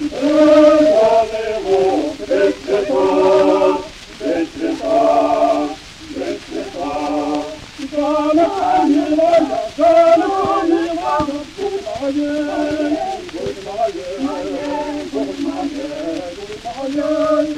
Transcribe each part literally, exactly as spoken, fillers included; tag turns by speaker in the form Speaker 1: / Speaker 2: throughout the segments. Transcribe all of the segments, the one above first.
Speaker 1: Stanemo, bättre tag, bättre tag, bättre tag. Sana angelägna, sana angelägna, godnaden, godnaden, godnaden, godnaden.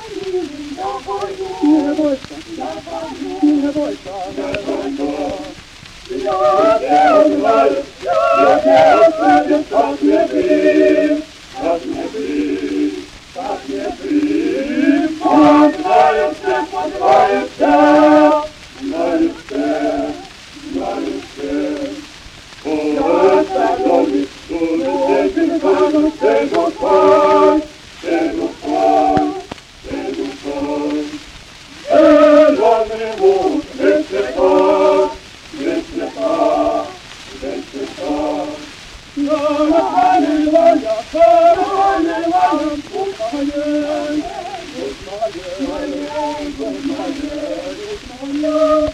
Speaker 1: Mina pojkar, mina pojkar, mina pojkar. Jag är Sverige, jag är Sverige, tack med fri, tack med fri, tack med fri. Tack Sverige, tack Sverige, tack Sverige, Sverige. Och tack om vi skulle säkert fram, det går kvar, det går kvar, det går kvar. Ölan är vår, bättre far, bättre far, bättre far. Sana angelägna, sana angelägna, godnaden, godnaden, godnaden, godnaden.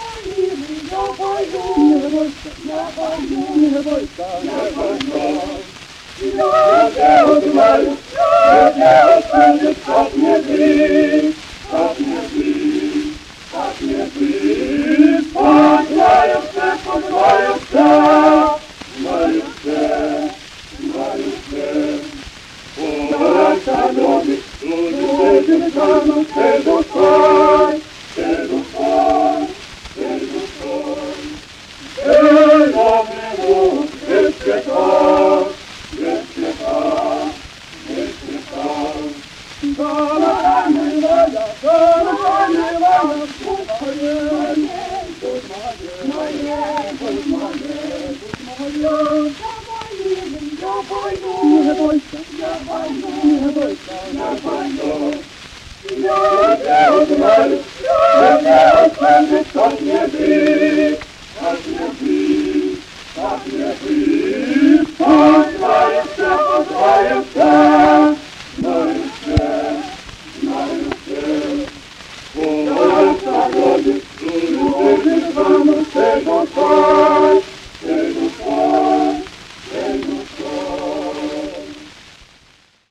Speaker 1: Mina pojkar, mina pojkar. Jag är Sverige, jag är Sverige, tack med fri, tack med fri, tack med fri. Tack Sverige, tack Sverige, tack Sverige, Sverige. Och tack om vi skulle säkert fram, det går kvar, det går kvar, det går kvar. Ölan är vår, bättre far, bättre far, bättre far. Sana angelägna, sana angelägna, godnaden, godnaden, godnaden, godnaden. Mina pojkar, mina pojkar, mina pojkar. Jag är Sverige, jag är